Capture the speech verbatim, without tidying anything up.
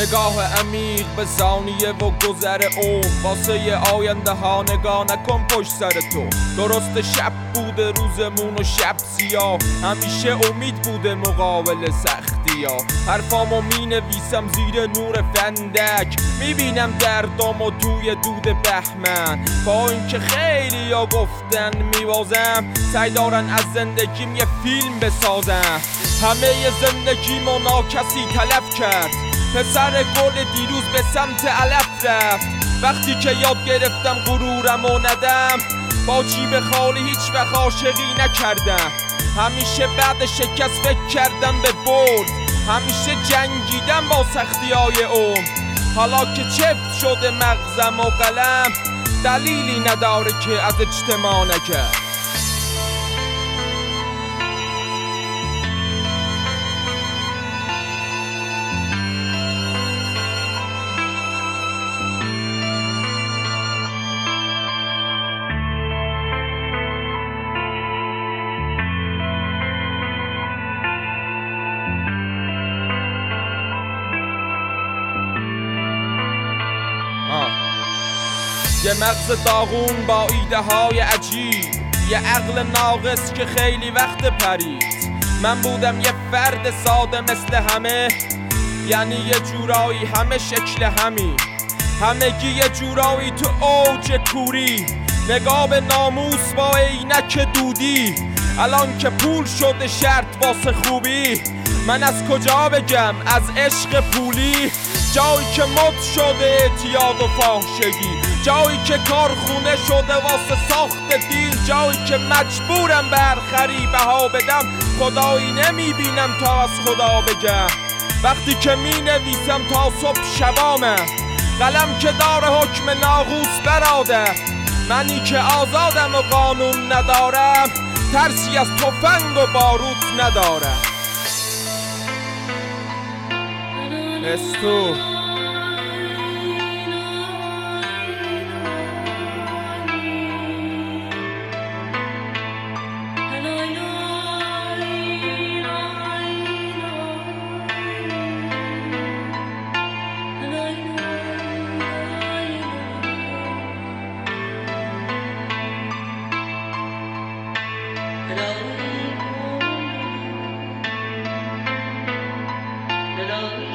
نگاه عمیق به ثانیه و گذر عمر، واسه آینده ها نگاه نکن پشت سر تو. درست شب بوده روزمون و شب سیاه، همیشه امید بوده مقابل سختی ها. حرفامو می نویسم زیر نور فندک، میبینم دردامو توی دود بهمن. با اینکه خیلی ها گفتن میبازم، سعی دارن از زندگیم یه فیلم بسازم. همه زندگیمو ناکسی تلف کرد، پسر گل دیروز به سمت علف رفت. وقتی که یاد گرفتم غرورم و ندم، با جیب خالی هیچ وقت عاشقی نکردم. همیشه بعد شکست فکر کردم به برد، همیشه جنگیدم با سختی های عمر. حالا که چفت شده مغزم و قلم، دلیلی نداره که از اجتماع نکرد. یه مغز داغون با ایده های عجیب، یه عقل ناقص که خیلی وقت پرید. من بودم یه فرد ساده مثل همه، یعنی یه جورایی همه شکل همین، همگی یه جورایی تو اوج کوری. نگاه به ناموس با عینک دودی، الان که پول شده شرط واسه خوبی. من از کجا بگم از عشق پولی، جایی که مد شده اعتیاد و فاحشگی، جایی که کارخونه شده واسه ساخت دیل، جایی که مجبورم بر خری بها بدم، خدایی نمیبینم تا از خدا بگم. وقتی که می نویسم تا صبح شبامه، قلم که داره حکم ناقوس براده. منی که آزادم و قانون ندارم، ترسی از تفنگ و باروت ندارم. استو Hello.